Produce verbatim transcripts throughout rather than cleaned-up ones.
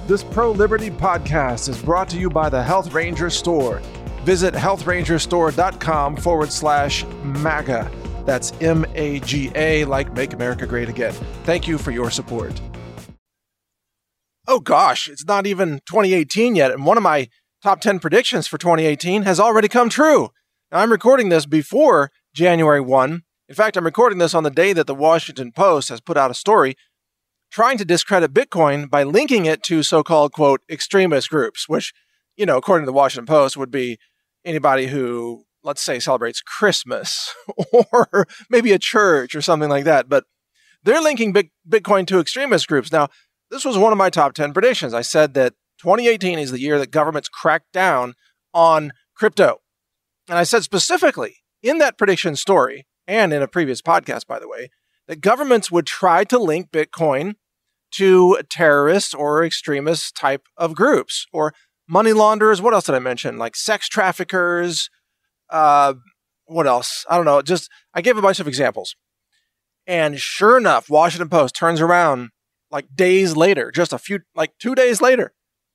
This pro-liberty podcast is brought to you by the Health Ranger Store. Visit health ranger store dot com forward slash MAGA. That's M A G A, like Make America Great Again. Thank you for your support. Oh gosh, it's not even twenty eighteen yet, and one of my top ten predictions for twenty eighteen has already come true. Now, I'm recording this before January first. In fact, I'm recording this on the day that the Washington Post has put out a story trying to discredit Bitcoin by linking it to so-called, quote, extremist groups, which, you know, according to the Washington Post, would be anybody who, let's say, celebrates Christmas or maybe a church or something like that. But they're linking Bitcoin to extremist groups. Now, this was one of my top ten predictions. I said that twenty eighteen is the year that governments crack down on crypto. And I said specifically in that prediction story, and in a previous podcast, by the way, that governments would try to link Bitcoin to terrorist or extremist type of groups or money launderers. What else did I mention? Like sex traffickers. Uh, what else? I don't know. Just I gave a bunch of examples. And sure enough, Washington Post turns around like days later, just a few, like two days later,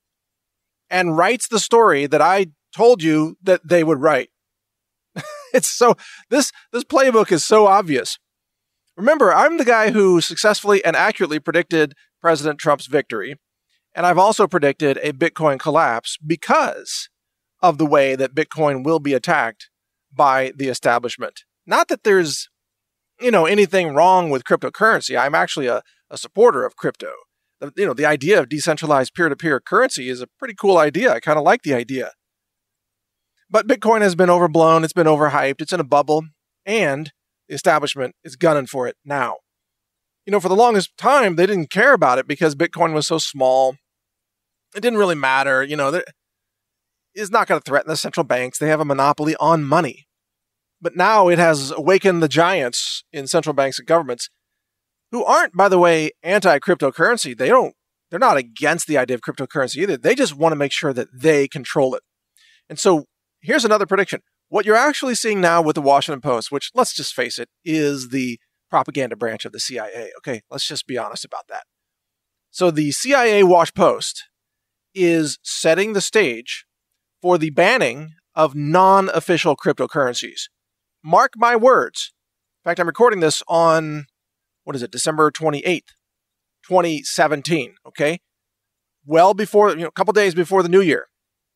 and writes the story that I told you that they would write. It's so, this, this playbook is so obvious. Remember, I'm the guy who successfully and accurately predicted President Trump's victory. And I've also predicted a Bitcoin collapse because of the way that Bitcoin will be attacked by the establishment. Not that there's, you know, anything wrong with cryptocurrency. I'm actually a, a supporter of crypto. The, you know, the idea of decentralized peer-to-peer currency is a pretty cool idea. I kind of like the idea. But Bitcoin has been overblown. It's been overhyped. It's in a bubble. And the establishment is gunning for it now. You know, for the longest time, they didn't care about it because Bitcoin was so small. It didn't really matter. You know, it's not going to threaten the central banks. They have a monopoly on money. But now it has awakened the giants in central banks and governments who aren't, by the way, anti-cryptocurrency. They don't, they're not against the idea of cryptocurrency either. They just want to make sure that they control it. And so here's another prediction. What you're actually seeing now with the Washington Post, which, let's just face it, is the propaganda branch of the C I A. Okay, let's just be honest about that. So the C I A Wash Post is setting the stage for the banning of non-official cryptocurrencies. Mark my words. In fact, I'm recording this on, what is it, December twenty-eighth, twenty seventeen, okay? Well before, you know, a couple days before the new year.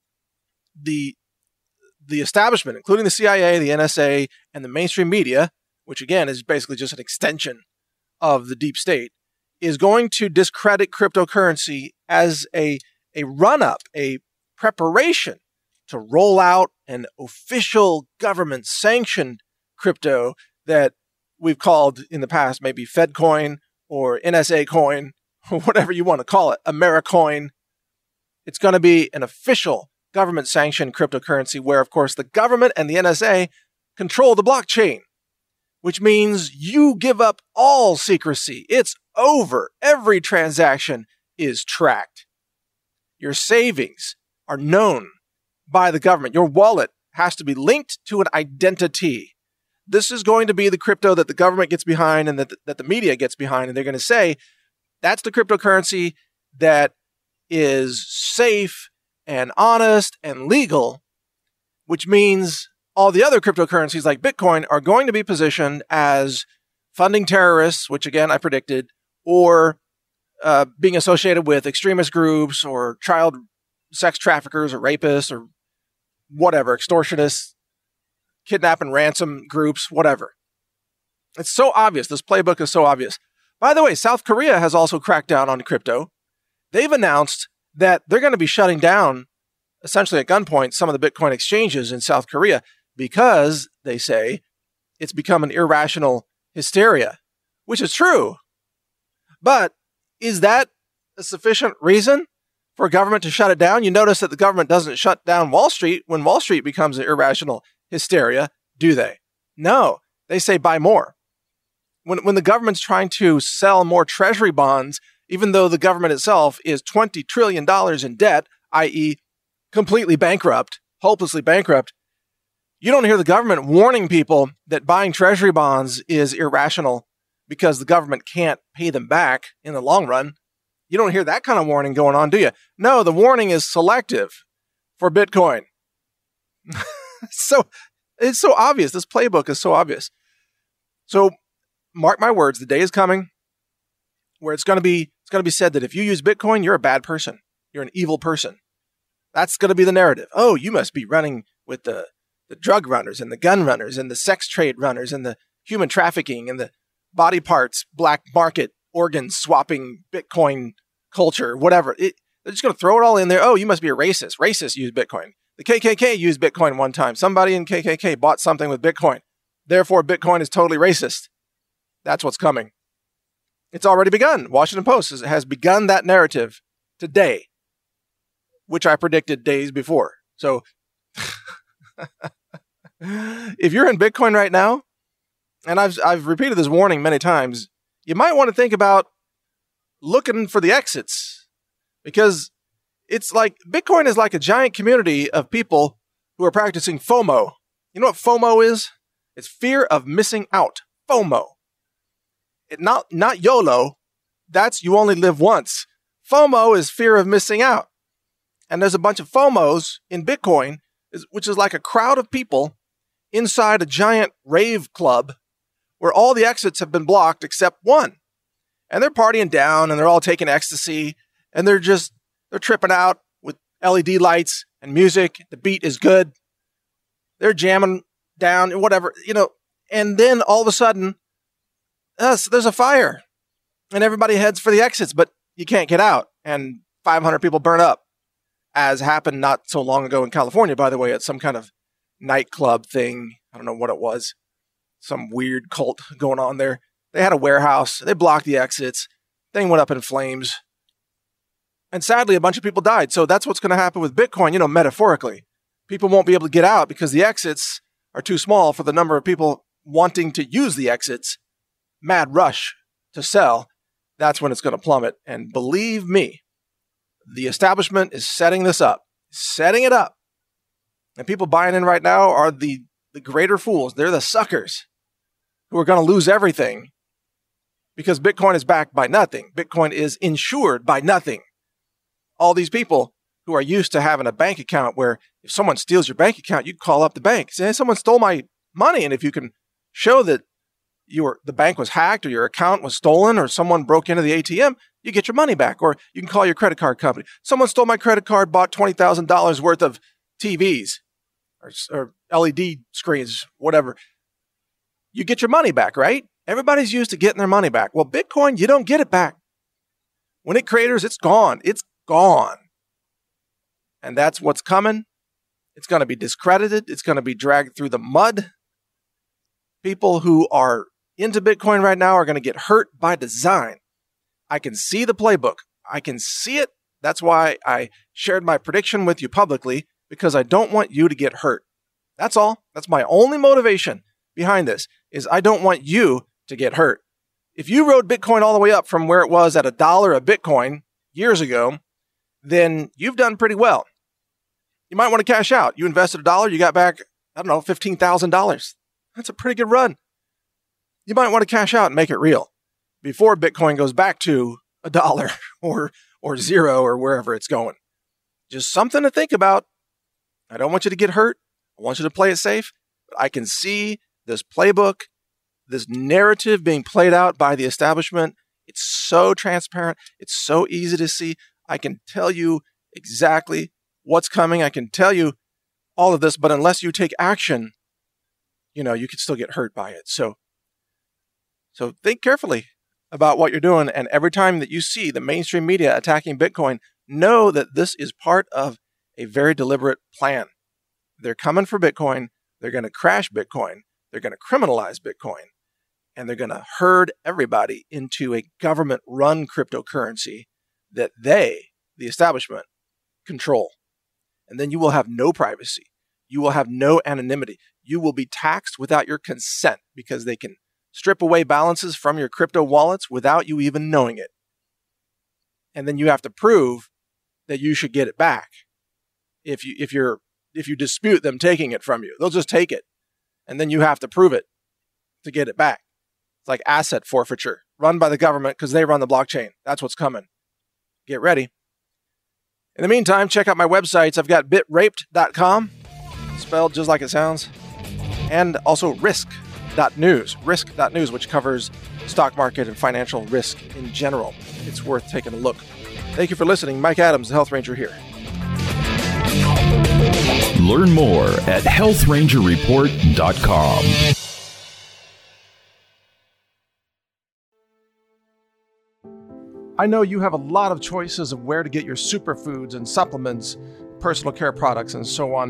The The establishment, including the C I A, the N S A, and the mainstream media, which again is basically just an extension of the deep state, is going to discredit cryptocurrency as a, a run-up, a preparation to roll out an official government-sanctioned crypto that we've called in the past maybe FedCoin or N S A coin, or whatever you want to call it, AmeriCoin. It's going to be an official government-sanctioned cryptocurrency where, of course, the government and the N S A control the blockchain, which means you give up all secrecy. It's over. Every transaction is tracked. Your savings are known by the government. Your wallet has to be linked to an identity. This is going to be the crypto that the government gets behind and that the, that the media gets behind, and they're going to say, that's the cryptocurrency that is safe and honest and legal, which means all the other cryptocurrencies like Bitcoin are going to be positioned as funding terrorists, which again I predicted, or uh, being associated with extremist groups or child sex traffickers or rapists or whatever, extortionists, kidnap and ransom groups, whatever. It's so obvious. This playbook is so obvious. By the way, South Korea has also cracked down on crypto. They've announced that they're going to be shutting down, essentially at gunpoint, some of the Bitcoin exchanges in South Korea because, they say, it's become an irrational hysteria, which is true. But is that a sufficient reason for a government to shut it down? You notice that the government doesn't shut down Wall Street when Wall Street becomes an irrational hysteria, do they? No, they say buy more. When, when the government's trying to sell more treasury bonds, even though the government itself is twenty trillion dollars in debt, that is completely bankrupt, hopelessly bankrupt, you don't hear the government warning people that buying treasury bonds is irrational because the government can't pay them back in the long run. You don't hear that kind of warning going on, do you? No, the warning is selective for Bitcoin. So it's so obvious. This playbook is so obvious. So mark my words, the day is coming where it's going to be it's going to be said that if you use Bitcoin, you're a bad person. You're an evil person. That's going to be the narrative. Oh, you must be running with the, the drug runners and the gun runners and the sex trade runners and the human trafficking and the body parts, black market, organ swapping, Bitcoin culture, whatever. It, they're just going to throw it all in there. Oh, you must be a racist. Racists use Bitcoin. The K K K used Bitcoin one time. Somebody in K K K bought something with Bitcoin. Therefore, Bitcoin is totally racist. That's what's coming. It's already begun. Washington Post has begun that narrative today, which I predicted days before. So if you're in Bitcoin right now, and I've I've repeated this warning many times, you might want to think about looking for the exits, because it's like Bitcoin is like a giant community of people who are practicing FOMO. You know what FOMO is? It's fear of missing out. FOMO. It not not YOLO. That's you only live once. FOMO is fear of missing out. And there's a bunch of FOMOs in Bitcoin, which is like a crowd of people inside a giant rave club where all the exits have been blocked except one. And they're partying down and they're all taking ecstasy and they're just, they're tripping out with L E D lights and music. The beat is good. They're jamming down and whatever, you know, and then all of a sudden, uh, there's a fire and everybody heads for the exits, but you can't get out and five hundred people burn up, as happened not so long ago in California, by the way, at some kind of nightclub thing. I don't know what it was. Some weird cult going on there. They had a warehouse. They blocked the exits. Thing went up in flames. And sadly, a bunch of people died. So that's what's going to happen with Bitcoin, you know, metaphorically. People won't be able to get out because the exits are too small for the number of people wanting to use the exits. Mad rush to sell. That's when it's going to plummet. And believe me, the establishment is setting this up, setting it up. And people buying in right now are the, the greater fools. They're the suckers who are going to lose everything because Bitcoin is backed by nothing. Bitcoin is insured by nothing. All these people who are used to having a bank account where if someone steals your bank account, you call up the bank. Say, hey, someone stole my money. And if you can show that you were, the bank was hacked or your account was stolen or someone broke into the A T M, you get your money back. Or you can call your credit card company. Someone stole my credit card, bought twenty thousand dollars worth of T Vs or, or L E D screens, whatever. You get your money back, right? Everybody's used to getting their money back. Well, Bitcoin, you don't get it back. When it craters, it's gone. It's gone. And that's what's coming. It's going to be discredited. It's going to be dragged through the mud. People who are into Bitcoin right now are going to get hurt by design. I can see the playbook. I can see it. That's why I shared my prediction with you publicly, because I don't want you to get hurt. That's all. That's my only motivation behind this, is I don't want you to get hurt. If you rode Bitcoin all the way up from where it was at a dollar a Bitcoin years ago, then you've done pretty well. You might want to cash out. You invested a dollar, you got back, I don't know, fifteen thousand dollars. That's a pretty good run. You might want to cash out and make it real before Bitcoin goes back to a dollar or or zero or wherever it's going. Just something to think about. I don't want you to get hurt. I want you to play it safe. But I can see this playbook, this narrative being played out by the establishment. It's so transparent. It's so easy to see. I can tell you exactly what's coming. I can tell you all of this, but unless you take action, you know, you could still get hurt by it. So, so think carefully about what you're doing. And every time that you see the mainstream media attacking Bitcoin, know that this is part of a very deliberate plan. They're coming for Bitcoin. They're going to crash Bitcoin. They're going to criminalize Bitcoin. And they're going to herd everybody into a government-run cryptocurrency that they, the establishment, control. And then you will have no privacy. You will have no anonymity. You will be taxed without your consent because they can strip away balances from your crypto wallets without you even knowing it. And then you have to prove that you should get it back. If you if you're if you dispute them taking it from you, they'll just take it. And then you have to prove it to get it back. It's like asset forfeiture run by the government because they run the blockchain. That's what's coming. get ready. In the meantime, check out my websites. I've got bit raped dot com, spelled just like it sounds, and also risk dot news, risk dot news, which covers stock market and financial risk in general. It's worth taking a look. Thank you for listening. Mike Adams, the Health Ranger here. Learn more at health ranger report dot com. I know you have a lot of choices of where to get your superfoods and supplements, personal care products, and so on.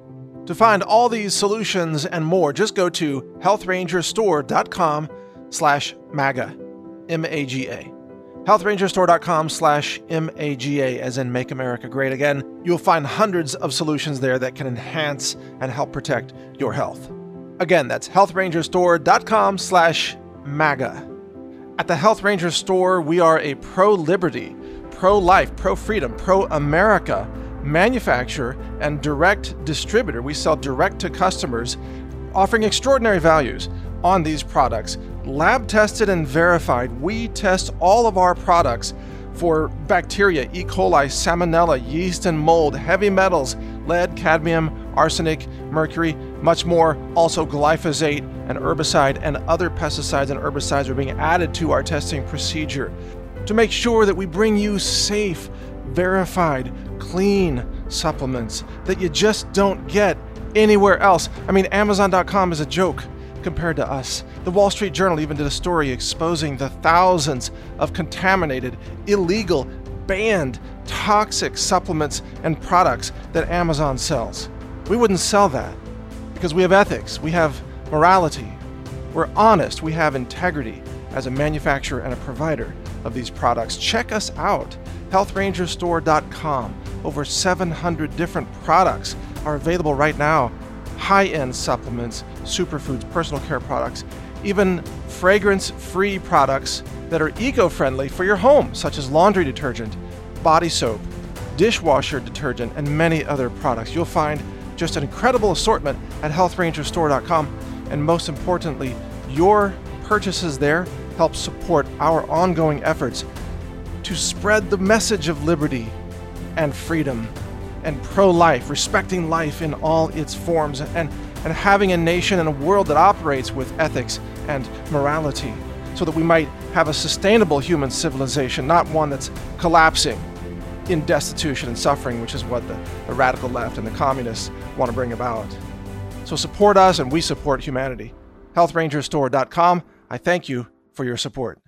To find all these solutions and more, just go to health ranger store dot com slash MAGA, M A G A. health ranger store dot com slash M A G A, as in Make America Great Again. You'll find hundreds of solutions there that can enhance and help protect your health. Again, that's health ranger store dot com slash MAGA. At the Health Ranger Store, we are a pro-liberty, pro-life, pro-freedom, pro-America manufacturer and direct distributor. We sell direct to customers, offering extraordinary values on these products. Lab tested and verified. We test all of our products for bacteria, E. coli, salmonella, yeast and mold, heavy metals, lead, cadmium, arsenic, mercury, much more. Also glyphosate, an herbicide, and other pesticides and herbicides are being added to our testing procedure to make sure that we bring you safe, verified, clean supplements that you just don't get anywhere else. I mean, Amazon dot com is a joke compared to us. The Wall Street Journal even did a story exposing the thousands of contaminated, illegal, banned, toxic supplements and products that Amazon sells. We wouldn't sell that because we have ethics, we have morality, we're honest, we have integrity as a manufacturer and a provider of these products. Check us out, health ranger store dot com. Over seven hundred different products are available right now. High-end supplements, superfoods, personal care products, even fragrance-free products that are eco-friendly for your home, such as laundry detergent, body soap, dishwasher detergent, and many other products. You'll find just an incredible assortment at health ranger store dot com, and most importantly, your purchases there help support our ongoing efforts to spread the message of liberty and freedom and pro-life, respecting life in all its forms, and, and having a nation and a world that operates with ethics and morality, so that we might have a sustainable human civilization, not one that's collapsing in destitution and suffering, which is what the, the radical left and the communists want to bring about. So support us, and we support humanity. health ranger store dot com. I thank you for your support.